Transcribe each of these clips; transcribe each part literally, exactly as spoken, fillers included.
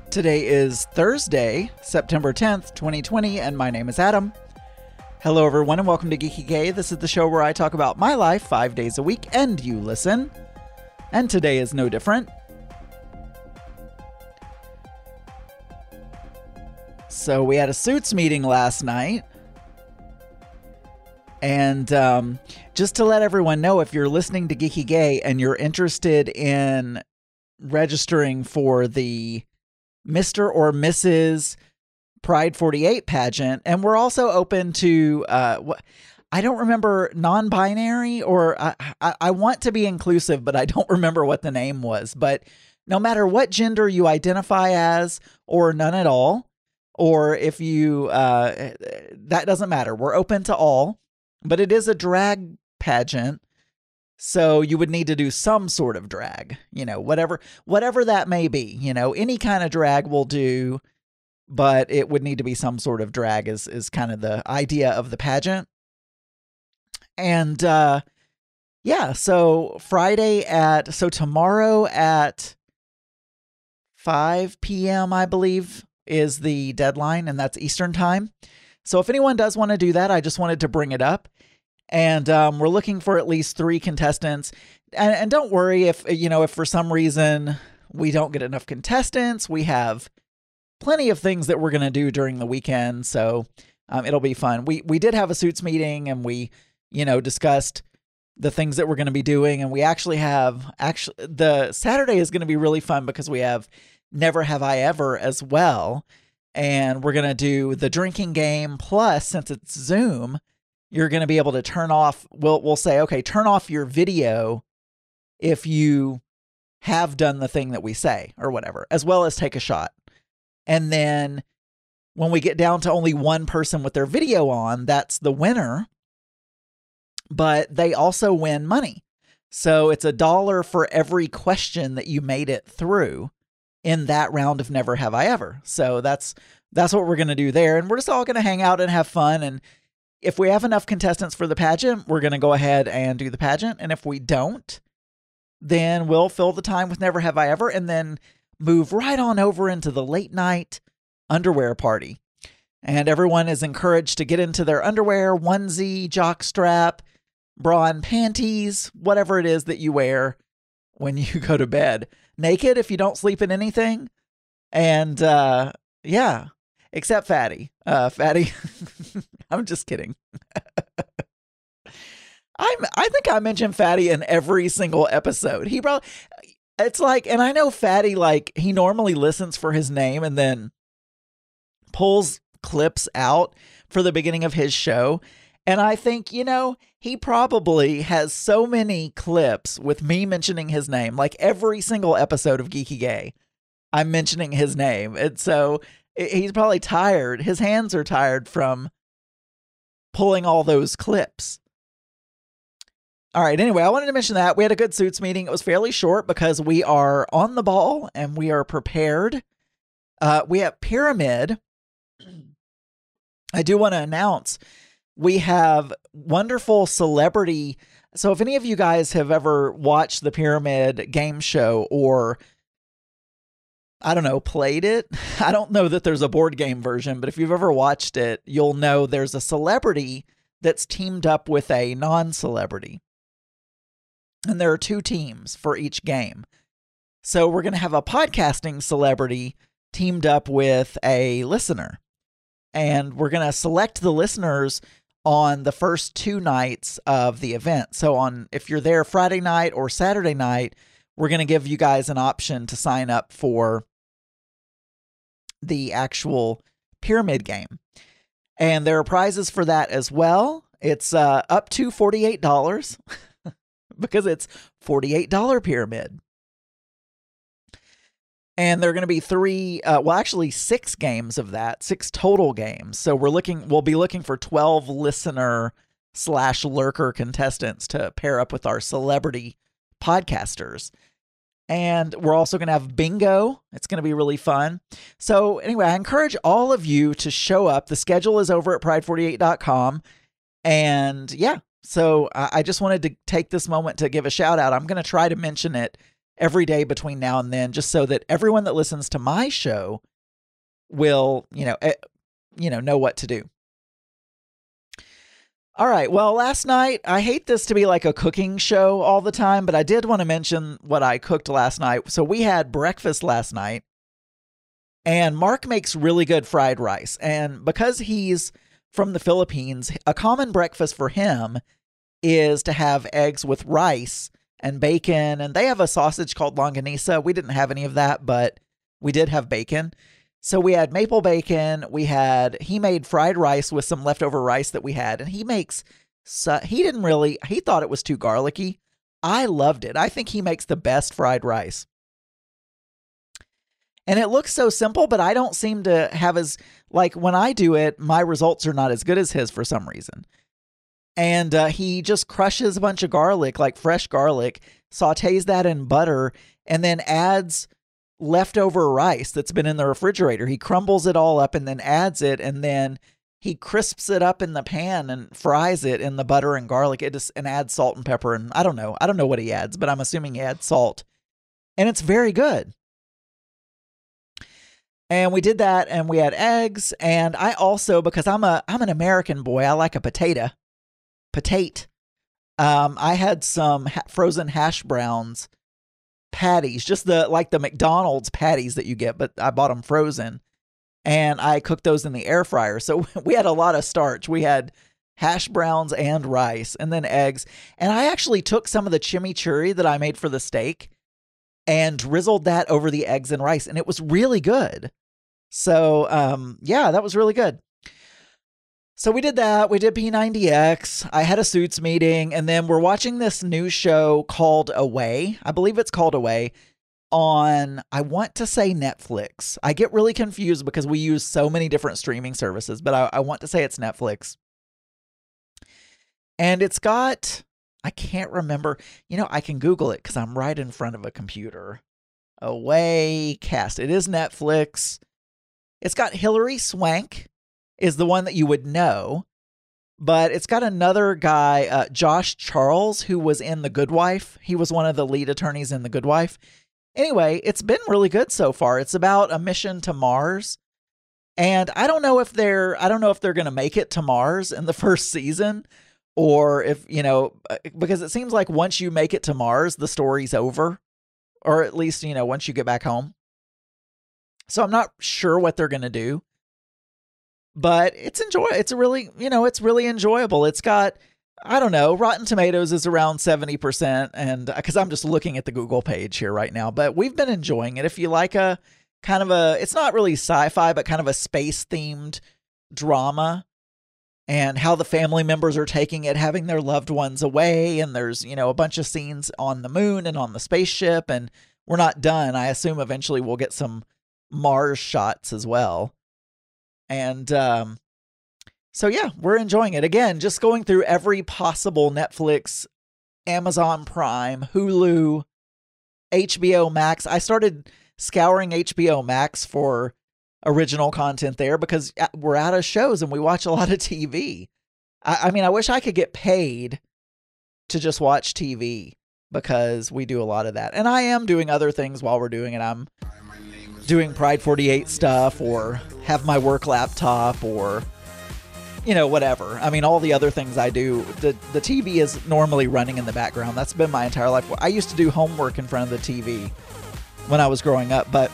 Today is Thursday, September tenth, twenty twenty, and my name is Adam. Hello everyone and welcome to Geeky Gay. This is the show where I talk about my life five days a week and you listen. And today is no different. So we had a Suits meeting last night. And um, just to let everyone know, if you're listening to Geeky Gay and you're interested in registering for the Mister or Missus Pride forty-eight pageant, and we're also open to, uh, what I don't remember, non-binary, or I, I, I want to be inclusive, but I don't remember what the name was. But no matter what gender you identify as, or none at all, or if you, uh, that doesn't matter. We're open to all, but it is a drag pageant. So you would need to do some sort of drag, you know, whatever, whatever that may be, you know, any kind of drag will do, but it would need to be some sort of drag is, is kind of the idea of the pageant. And, uh, yeah, so Friday at, so tomorrow at five p.m., I believe, is the deadline, and that's Eastern time. So if anyone does want to do that, I just wanted to bring it up. And um, we're looking for at least three contestants. And, and don't worry if, you know, if for some reason we don't get enough contestants, we have plenty of things that we're going to do during the weekend. So um, it'll be fun. We, we did have a Suits meeting and we, you know, discussed the things that we're going to be doing. And we actually have, actually, the Saturday is going to be really fun because we have Never Have I Ever as well. And we're going to do the drinking game. Plus, since it's Zoom, you're going to be able to turn off, we'll, we'll say, okay, turn off your video if you have done the thing that we say or whatever, as well as take a shot. And then when we get down to only one person with their video on, that's the winner. But they also win money. So it's a dollar for every question that you made it through in that round of Never Have I Ever. So that's, that's what we're going to do there. And we're just all going to hang out and have fun. And if we have enough contestants for the pageant, we're going to go ahead and do the pageant. And if we don't, then we'll fill the time with Never Have I Ever and then move right on over into the late night underwear party. And everyone is encouraged to get into their underwear, onesie, jockstrap, bra and panties, whatever it is that you wear when you go to bed. Naked if you don't sleep in anything. And uh, yeah. Except Fatty. Uh, Fatty. I'm just kidding. I'm, I think I mentioned Fatty in every single episode. He probably, it's like, and I know Fatty, like, he normally listens for his name and then pulls clips out for the beginning of his show. And I think, you know, he probably has so many clips with me mentioning his name, like every single episode of Geeky Gay, I'm mentioning his name. And so he's probably tired. His hands are tired from pulling all those clips. All right. Anyway, I wanted to mention that we had a good Suits meeting. It was fairly short because we are on the ball and we are prepared. Uh, we have Pyramid. I do want to announce we have wonderful celebrity. So if any of you guys have ever watched the Pyramid game show or I don't know, played it. I don't know that there's a board game version, but if you've ever watched it, you'll know there's a celebrity that's teamed up with a non-celebrity. And there are two teams for each game. So we're going to have a podcasting celebrity teamed up with a listener. And we're going to select the listeners on the first two nights of the event. So on, if you're there Friday night or Saturday night, we're going to give you guys an option to sign up for the actual Pyramid game. And there are prizes for that as well. It's uh, up to forty-eight dollars because it's forty-eight dollars Pyramid. And there are going to be three, uh, well, actually six games of that, six total games. So we're looking, we'll be looking for twelve listener slash lurker contestants to pair up with our celebrity podcasters. And we're also going to have bingo. It's going to be really fun. So anyway, I encourage all of you to show up. The schedule is over at pride forty-eight dot com. And yeah, so I just wanted to take this moment to give a shout out. I'm going to try to mention it every day between now and then, just so that everyone that listens to my show will, you know, eh, you know, know what to do. All right. Well, last night, I hate this to be like a cooking show all the time, but I did want to mention what I cooked last night. So we had breakfast last night, and Mark makes really good fried rice. And because he's from the Philippines, a common breakfast for him is to have eggs with rice and bacon. And they have a sausage called longanisa. We didn't have any of that, but we did have bacon. So we had maple bacon. We had, he made fried rice with some leftover rice that we had. And he makes, he didn't really, he thought it was too garlicky. I loved it. I think he makes the best fried rice. And it looks so simple, but I don't seem to have as, like when I do it, my results are not as good as his for some reason. And uh, he just crushes a bunch of garlic, like fresh garlic, sautés that in butter, and then adds leftover rice that's been in the refrigerator. He crumbles it all up and then adds it, and then he crisps it up in the pan and fries it in the butter and garlic. It just, and adds salt and pepper, and I don't know. I don't know what he adds, but I'm assuming he adds salt. And it's very good. And we did that, and we had eggs, and I also, because I'm a I'm an American boy, I like a potato. Potate. Um, I had some ha- frozen hash browns patties, just the like the McDonald's patties that you get, but I bought them frozen, and I cooked those in the air fryer. So we had a lot of starch. We had hash browns and rice, and then eggs. And I actually took some of the chimichurri that I made for the steak and drizzled that over the eggs and rice, and it was really good. So um, yeah, that was really good. So we did that. We did P ninety X. I had a Suits meeting, and then we're watching this new show called Away. I believe it's called Away on, I want to say Netflix. I get really confused because we use so many different streaming services, but I, I want to say it's Netflix. And it's got, I can't remember. You know, I can Google it because I'm right in front of a computer. Away cast. It is Netflix. It's got Hilary Swank is the one that you would know, but it's got another guy, uh, Josh Charles, who was in The Good Wife. He was one of the lead attorneys in The Good Wife. Anyway, it's been really good so far. It's about a mission to Mars, and I don't know if they're I don't know if they're going to make it to Mars in the first season, or if, you know, because it seems like once you make it to Mars, the story's over, or at least, you know, once you get back home. So I'm not sure what they're going to do. But it's enjoy. It's a really, you know, it's really enjoyable. It's got, I don't know, Rotten Tomatoes is around seventy percent. And because I'm just looking at the Google page here right now, but we've been enjoying it. If you like a kind of a, it's not really sci-fi, but kind of a space themed drama, and how the family members are taking it, having their loved ones away. And there's, you know, a bunch of scenes on the moon and on the spaceship, and we're not done. I assume eventually we'll get some Mars shots as well. And um, so, yeah, we're enjoying it. Again, just going through every possible Netflix, Amazon Prime, Hulu, H B O Max. I started scouring H B O Max for original content there because we're out of shows and we watch a lot of T V. I, I mean, I wish I could get paid to just watch T V because we do a lot of that. And I am doing other things while we're doing it. I'm doing Pride forty-eight stuff, or have my work laptop, or, you know, whatever. I mean, all the other things I do, the, the T V is normally running in the background. That's been my entire life. I used to do homework in front of the T V when I was growing up. But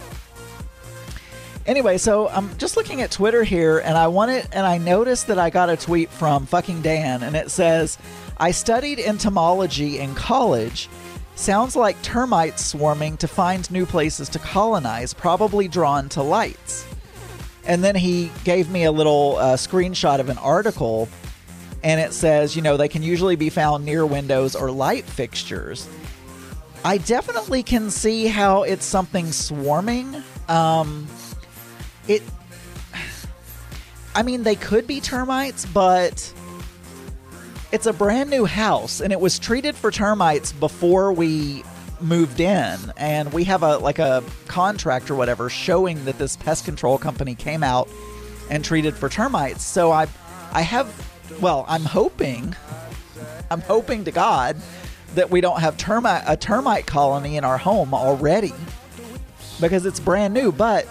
anyway, so I'm just looking at Twitter here, and I wanted, and I noticed that I got a tweet from fucking Dan, and it says, I studied entomology in college. Sounds like termites swarming to find new places to colonize, probably drawn to lights. And then he gave me a little uh, screenshot of an article, and it says, you know, they can usually be found near windows or light fixtures. I definitely can see how it's something swarming. Um, it, I mean, they could be termites, but it's a brand new house, and it was treated for termites before we moved in, and we have a like a contract or whatever showing that this pest control company came out and treated for termites. So I I have, well, I'm hoping I'm hoping to God that we don't have termite a termite colony in our home already because it's brand new. But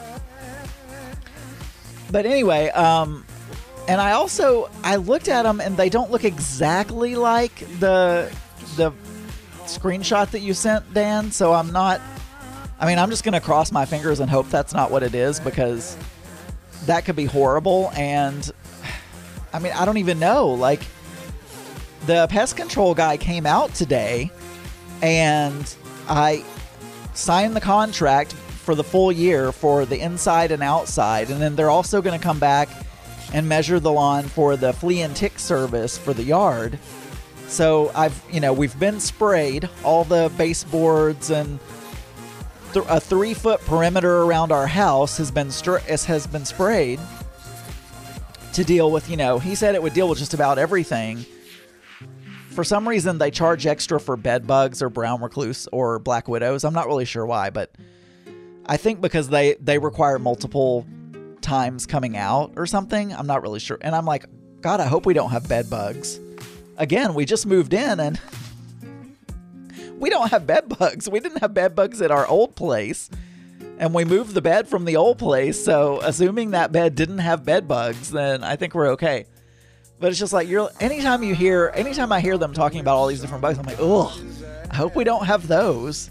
but anyway, um, and I also I looked at them and they don't look exactly like the the screenshot that you sent, Dan. So I'm not. I mean, I'm just gonna cross my fingers and hope that's not what it is, because that could be horrible. And I mean, I don't even know. Like, the pest control guy came out today and I signed the contract for the full year for the inside and outside. And then they're also going to come back and measure the lawn for the flea and tick service for the yard. So I've, you know, we've been sprayed. All the baseboards and th- a three foot perimeter around our house has been str- has been sprayed to deal with, you know, he said it would deal with just about everything. For some reason, they charge extra for bed bugs or brown recluse or black widows. I'm not really sure why, but I think because they, they require multiple times coming out or something. I'm not really sure. And I'm like, God, I hope we don't have bed bugs. Again, we just moved in and we don't have bed bugs. We didn't have bed bugs at our old place. And we moved the bed from the old place. So assuming that bed didn't have bed bugs, then I think we're okay. But it's just like, you're anytime you hear, anytime I hear them talking about all these different bugs, I'm like, ugh, I hope we don't have those.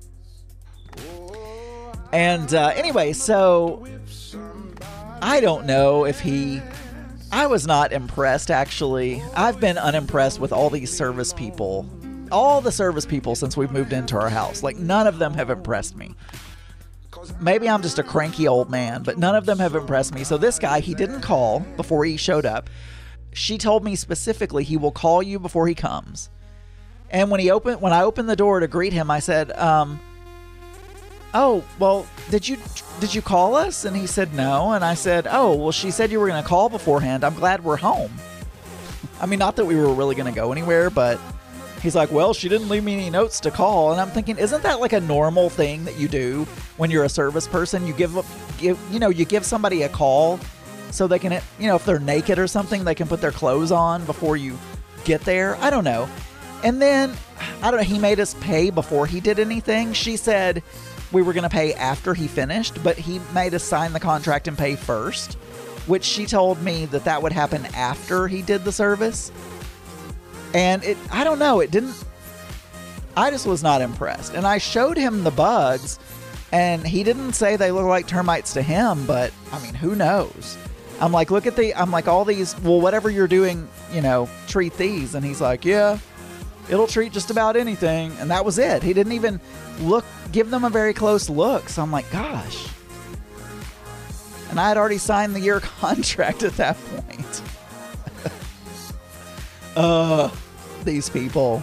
And uh, anyway, so I don't know if he, I was not impressed, actually. I've been unimpressed with all these service people, all the service people since we've moved into our house. Like, none of them have impressed me. Maybe I'm just a cranky old man, but none of them have impressed me. So this guy, he didn't call before he showed up. She told me specifically he will call you before he comes. And when he opened, when I opened the door to greet him, I said, um, oh, well, did you, did you call us? And he said, no. And I said, oh, well, she said you were going to call beforehand. I'm glad we're home. I mean, not that we were really going to go anywhere, but he's like, well, she didn't leave me any notes to call. And I'm thinking, isn't that like a normal thing that you do when you're a service person? You give, give you know, you give somebody a call so they can, you know, if they're naked or something, they can put their clothes on before you get there. I don't know. And then, I don't know, he made us pay before he did anything. She said we were going to pay after he finished, but he made us sign the contract and pay first, which she told me that that would happen after he did the service. And it, I don't know, it didn't, I just was not impressed. And I showed him the bugs, and he didn't say they look like termites to him, but I mean, who knows? I'm like, look at the, I'm like, all these, well, whatever you're doing, you know, treat these. And he's like, yeah, it'll treat just about anything. And that was it. He didn't even look, give them a very close look. So I'm like, gosh. And I had already signed the year contract at that point. uh, these people.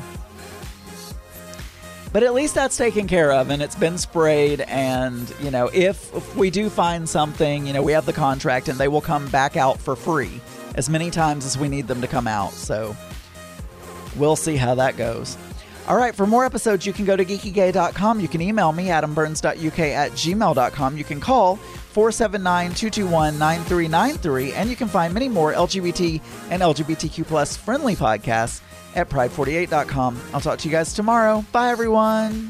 But at least that's taken care of, and it's been sprayed. And, you know, if, if we do find something, you know, we have the contract and they will come back out for free as many times as we need them to come out. So we'll see how that goes. All right, for more episodes, you can go to geeky gay dot com. You can email me, adam burns dot u k at gmail dot com. You can call four seven nine, two two one, nine three nine three. And you can find many more L G B T and L G B T Q plus friendly podcasts at pride forty-eight dot com. I'll talk to you guys tomorrow. Bye, everyone.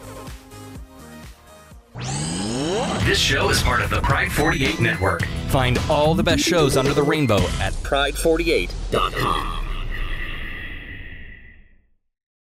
This show is part of the Pride forty-eight Network. Find all the best shows under the rainbow at pride forty-eight dot com.